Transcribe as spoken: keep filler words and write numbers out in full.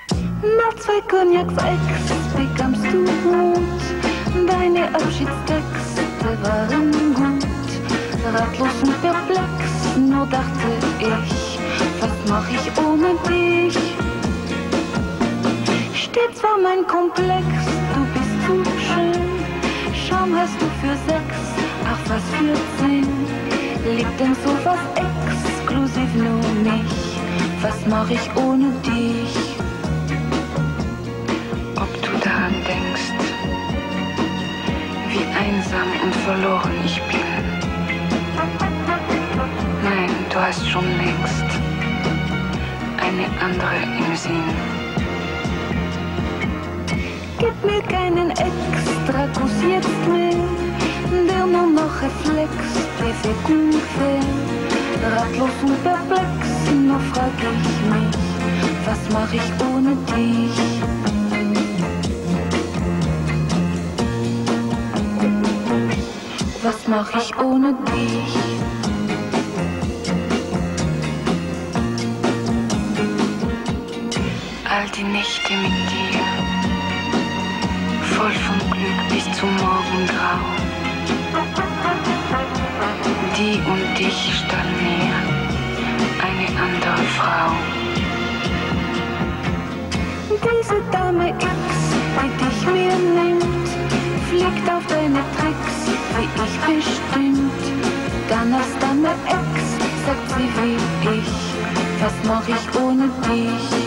Nach zwei Cognacs Ex bekamst du Mut. Deine Abschiedstexte waren gut. Ratlos und perplex, nur dachte ich, was mach ich ohne dich? Stets war mein Komplex, du bist zu schön. Schaum hast du für sechs, ach was für zehn. Liegt denn sowas exklusiv nur mich? Was mach ich ohne dich? Ob du daran denkst, wie einsam und verloren ich bin? Nein, du hast schon längst eine andere im Sinn. Gib mir keinen Extrakuss jetzt mehr, der nur noch reflext, wie ungefähr. Ratlos und perplex, nur frag ich mich, was mach ich ohne dich? Was mach ich ohne dich? All die Nächte mit dir, voll von Glück bis zum Morgengrau. Die und ich stand mir, eine andere Frau. Diese Dame X, die dich mir nimmt, fliegt auf deine Tricks, wie ich bestimmt. Dann als Dame X sagt sie wie ich, was mach ich ohne dich?